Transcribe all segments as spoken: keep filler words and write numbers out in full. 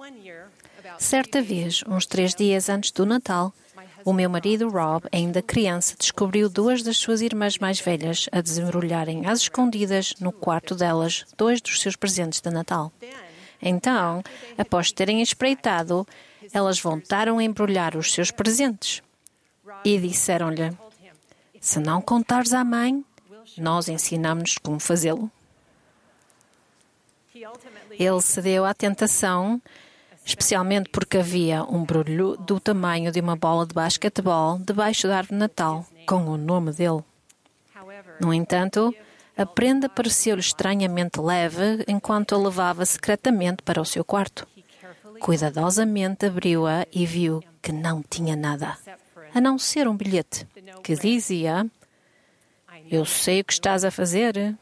Certa vez, uns três dias antes do Natal, o meu marido Rob, ainda criança, descobriu duas das suas irmãs mais velhas a desembrulharem às escondidas no quarto delas dois dos seus presentes de Natal. Então, após terem espreitado, elas voltaram a embrulhar os seus presentes e disseram-lhe: "Se não contares à mãe, nós ensinamos-nos como fazê-lo." Ele cedeu à tentação, especialmente porque havia um brulho do tamanho de uma bola de basquetebol debaixo da árvore de Natal, com o nome dele. No entanto, a prenda pareceu-lhe estranhamente leve enquanto a levava secretamente para o seu quarto. Cuidadosamente abriu-a e viu que não tinha nada, a não ser um bilhete que dizia: "Eu sei o que estás a fazer.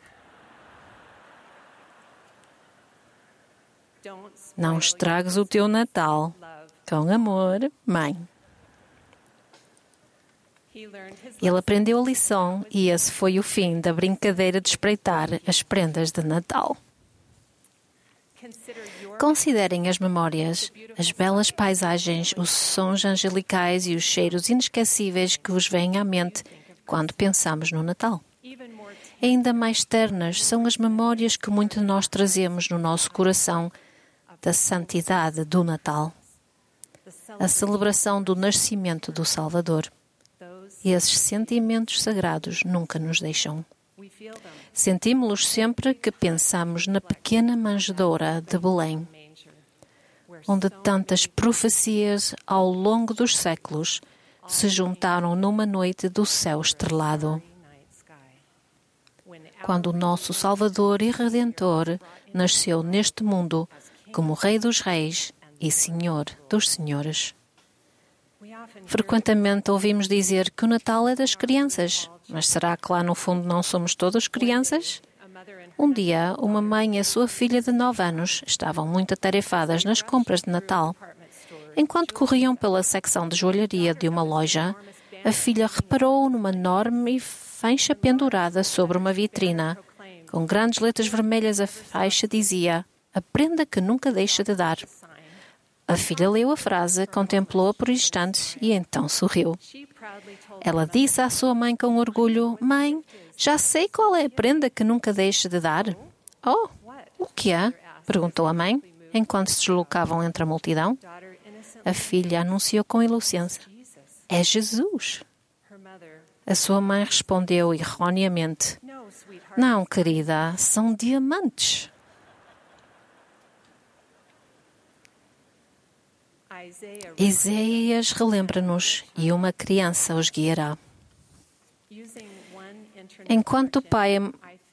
Não estragues o teu Natal. Com amor, mãe." Ele aprendeu a lição e esse foi o fim da brincadeira de espreitar as prendas de Natal. Considerem as memórias, as belas paisagens, os sons angelicais e os cheiros inesquecíveis que vos vêm à mente quando pensamos no Natal. Ainda mais ternas são as memórias que muitos de nós trazemos no nosso coração da santidade do Natal, a celebração do nascimento do Salvador. Esses sentimentos sagrados nunca nos deixam. Sentimos-los sempre que pensamos na pequena manjedoura de Belém, onde tantas profecias ao longo dos séculos se juntaram numa noite do céu estrelado, quando o nosso Salvador e Redentor nasceu neste mundo como Rei dos Reis e Senhor dos Senhores. Frequentemente ouvimos dizer que o Natal é das crianças, mas será que lá no fundo não somos todos crianças? Um dia, uma mãe e a sua filha de nove anos estavam muito atarefadas nas compras de Natal. Enquanto corriam pela secção de joalharia de uma loja, a filha reparou numa enorme faixa pendurada sobre uma vitrina. Com grandes letras vermelhas, a faixa dizia: "A prenda que nunca deixa de dar." A filha leu a frase, contemplou-a por instantes e então sorriu. Ela disse à sua mãe com orgulho: "Mãe, já sei qual é a prenda que nunca deixa de dar." "Oh, o que é?" perguntou a mãe, enquanto se deslocavam entre a multidão. A filha anunciou com inocência: "É Jesus." A sua mãe respondeu erroneamente: "Não, querida, são diamantes." Isaías relembra-nos: "E uma criança os guiará." Enquanto o pai é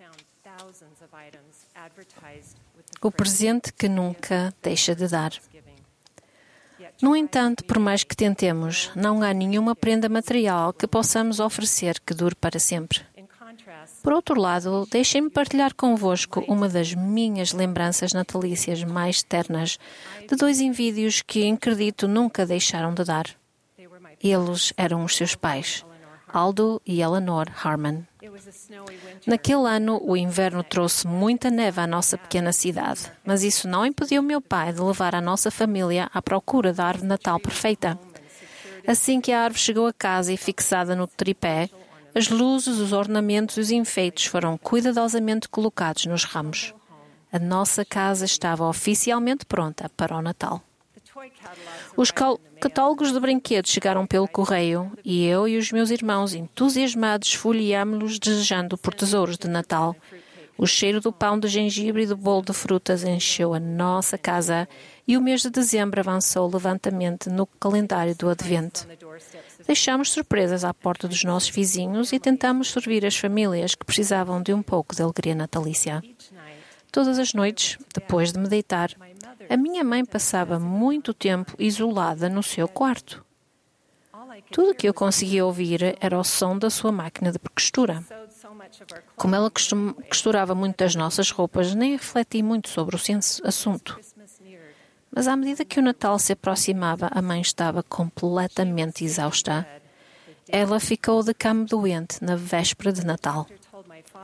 o presente que nunca deixa de dar. No entanto, por mais que tentemos, não há nenhuma prenda material que possamos oferecer que dure para sempre. Por outro lado, deixem-me partilhar convosco uma das minhas lembranças natalícias mais ternas de dois indivíduos que, acredito, nunca deixaram de dar. Eles eram os seus pais, Aldo e Eleanor Harmon. Naquele ano, o inverno trouxe muita neve à nossa pequena cidade, mas isso não impediu meu pai de levar a nossa família à procura da árvore de Natal perfeita. Assim que a árvore chegou a casa e fixada no tripé, as luzes, os ornamentos e os enfeites foram cuidadosamente colocados nos ramos. A nossa casa estava oficialmente pronta para o Natal. Os catálogos de brinquedos chegaram pelo correio e eu e os meus irmãos, entusiasmados, folheámos-los desejando por tesouros de Natal. O cheiro do pão de gengibre e do bolo de frutas encheu a nossa casa e o mês de dezembro avançou lentamente no calendário do Advento. Deixámos surpresas à porta dos nossos vizinhos e tentámos servir as famílias que precisavam de um pouco de alegria natalícia. Todas as noites, depois de meditar, a minha mãe passava muito tempo isolada no seu quarto. Tudo o que eu conseguia ouvir era o som da sua máquina de costura. Como ela costum, costurava muito das nossas roupas, nem refleti muito sobre o assunto. Mas à medida que o Natal se aproximava, a mãe estava completamente exausta. Ela ficou de cama doente na véspera de Natal.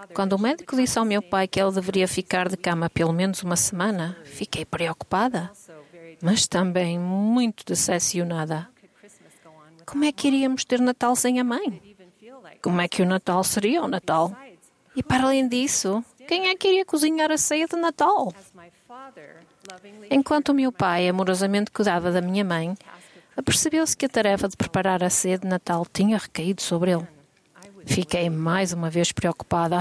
Quando o médico disse ao meu pai que ela deveria ficar de cama pelo menos uma semana, fiquei preocupada, mas também muito decepcionada. Como é que iríamos ter Natal sem a mãe? Como é que o Natal seria o Natal? E para além disso, quem é que iria cozinhar a ceia de Natal? Enquanto o meu pai amorosamente cuidava da minha mãe, apercebeu-se que a tarefa de preparar a ceia de Natal tinha recaído sobre ele. Fiquei mais uma vez preocupada.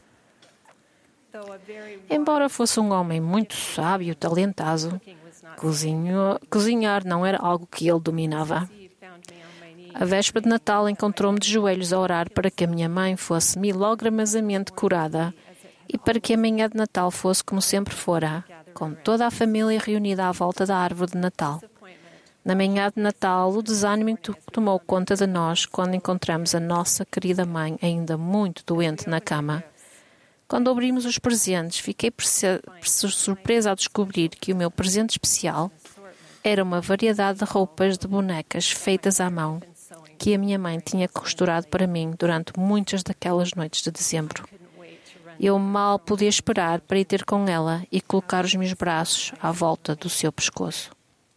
Embora fosse um homem muito sábio e talentoso, cozinho, cozinhar não era algo que ele dominava. A véspera de Natal encontrou-me de joelhos a orar para que a minha mãe fosse milagrosamente curada e para que a manhã de Natal fosse como sempre fora, com toda a família reunida à volta da árvore de Natal. Na manhã de Natal, o desânimo tomou conta de nós quando encontramos a nossa querida mãe ainda muito doente na cama. Quando abrimos os presentes, fiquei surpresa ao descobrir que o meu presente especial era uma variedade de roupas de bonecas feitas à mão que a minha mãe tinha costurado para mim durante muitas daquelas noites de dezembro. Eu mal podia esperar para ir ter com ela e colocar os meus braços à volta do seu pescoço.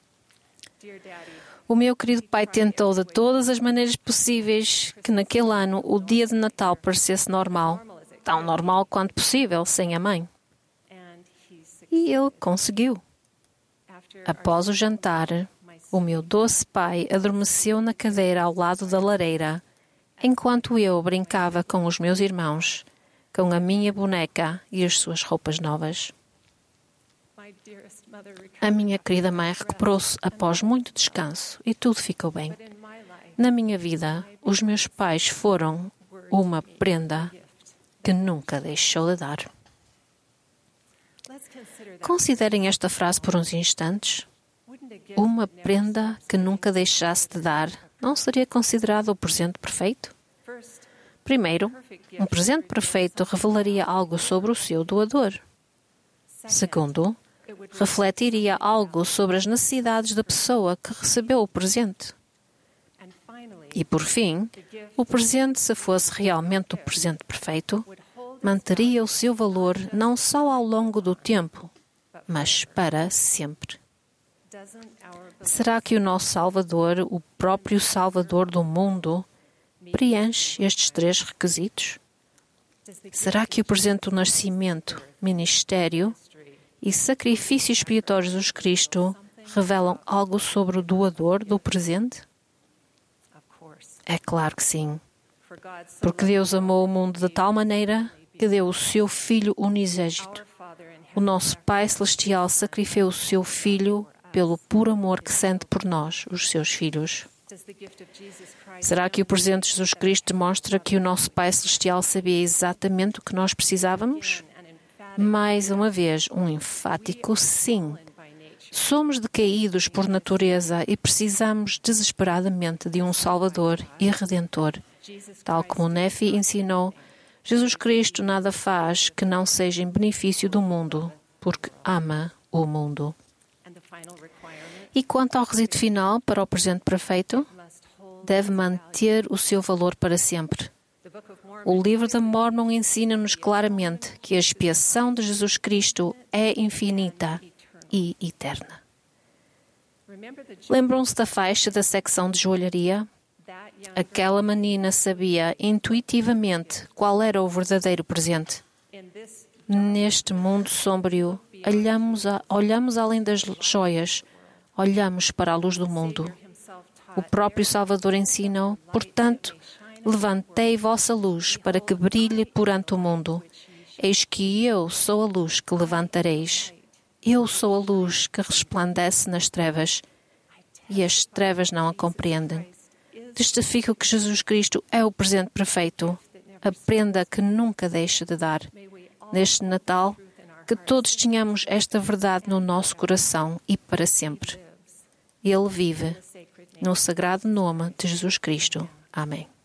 O meu querido pai tentou de todas as maneiras possíveis que naquele ano o dia de Natal parecesse normal, tão normal quanto possível, sem a mãe. E ele conseguiu. Após o jantar, o meu doce pai adormeceu na cadeira ao lado da lareira, enquanto eu brincava com os meus irmãos, com a minha boneca e as suas roupas novas. A minha querida mãe recuperou-se após muito descanso e tudo ficou bem. Na minha vida, os meus pais foram uma prenda que nunca deixou de dar. Considerem esta frase por uns instantes. Uma prenda que nunca deixasse de dar não seria considerado o presente perfeito? Primeiro, um presente perfeito revelaria algo sobre o seu doador. Segundo, refletiria algo sobre as necessidades da pessoa que recebeu o presente. E, por fim, o presente, se fosse realmente o presente perfeito, manteria o seu valor não só ao longo do tempo, mas para sempre. Será que o nosso Salvador, o próprio Salvador do mundo, preenche estes três requisitos? Será que o presente do nascimento, ministério e sacrifício expiatório de Jesus Cristo revelam algo sobre o doador do presente? É claro que sim. Porque Deus amou o mundo de tal maneira que deu o seu Filho unigênito. O nosso Pai Celestial sacrificou o seu Filho pelo puro amor que sente por nós, os seus filhos. Será que o presente de Jesus Cristo demonstra que o nosso Pai Celestial sabia exatamente o que nós precisávamos? Mais uma vez, um enfático sim. Somos decaídos por natureza e precisamos desesperadamente de um Salvador e Redentor. Tal como Nefi ensinou, Jesus Cristo nada faz que não seja em benefício do mundo, porque ama o mundo. E quanto ao requisito final para o presente perfeito, deve manter o seu valor para sempre. O livro de Mormon ensina-nos claramente que a expiação de Jesus Cristo é infinita e eterna. Lembram-se da faixa da secção de joalharia? Aquela menina sabia intuitivamente qual era o verdadeiro presente. Neste mundo sombrio, olhamos, a, olhamos além das joias, olhamos para a luz do mundo. O próprio Salvador ensina, portanto, levantei vossa luz para que brilhe perante o mundo. Eis que eu sou a luz que levantareis. Eu sou a luz que resplandece nas trevas, e as trevas não a compreendem. Testifico que Jesus Cristo é o presente perfeito, a prenda que nunca deixa de dar. Neste Natal, que todos tenhamos esta verdade no nosso coração e para sempre. Ele vive no sagrado nome de Jesus Cristo. Amém.